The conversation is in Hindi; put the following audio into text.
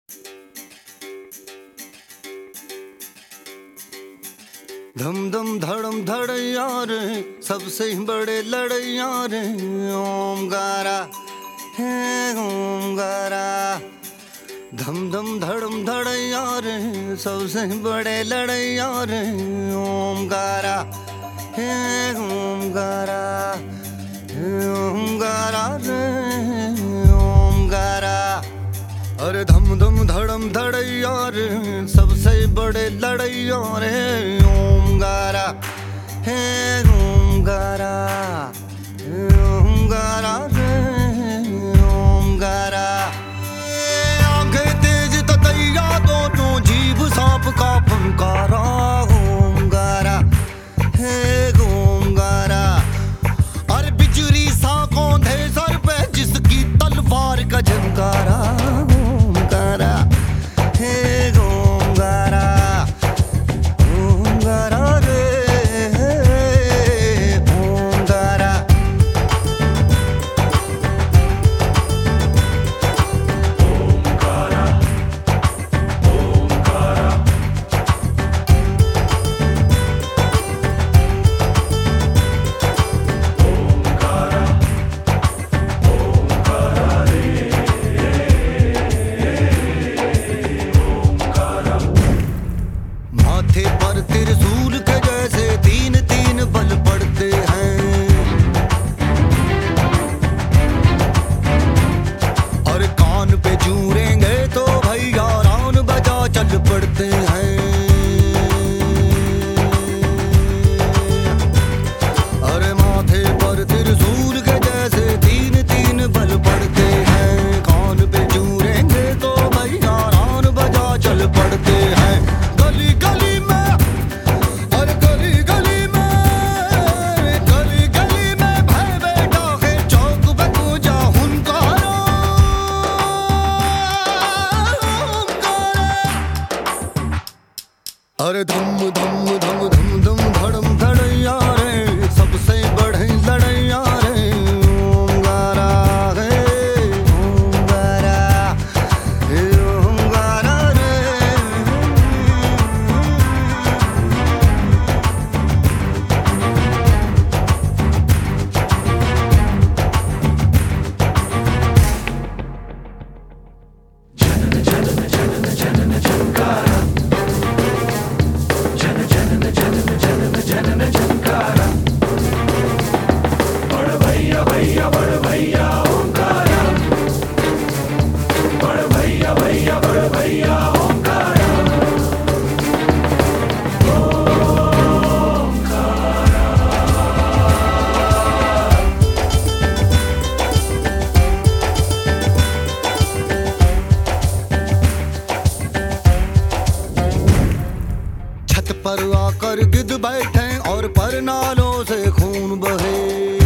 धम धम धड़म धड़ैया रे, सबसे बड़े लड़ैया रे। ओमकारा है ओमकारा। धम धम धड़म धड़ैया रे, सबसे बड़े लड़ैया रे। ओमकारा है ओमकारा, ओमकारा रे ओमकारा। अरे धम धम धड़म धड़ैया रे, सबसे बड़े लड़ैया रे। ओमकारा है ओमकारा, ओमकारा रे ओमकारा। आंखें तेज ततैया दोनों, जीभ सांप का फंकारा। ओमकारा है ओमकारा। अरे बिजली सा कौंधे सर पे, जिसकी तलवार का झंकारा। ओमकारा है ओमकारा, ओमकारा रे ओमकारा। माथे पर त्रिशूल के जैसे तीन तीन बल पड़ते हैं। और कान पे जूरेंगे तो भैया रान बजा चल पड़ते हैं। अरे माथे पर त्रिशूल के जैसे तीन तीन बल पड़ते हैं। कान पे जूरेंगे तो भैया रान बजा चल पड़ते हैं। गली गली में, अरे गली गली में, गली गली में भय बेटा है। चौक पे पूजा हुनकारा। अरे धम धम धम धम धम धड़म धड़ैया रे, सबसे बड़े लड़ैया रे। ओमकारा है ओमकारा, हे ओमकारा रे। छत पर आकर गिद्ध बैठे और परनालों से खून बहे।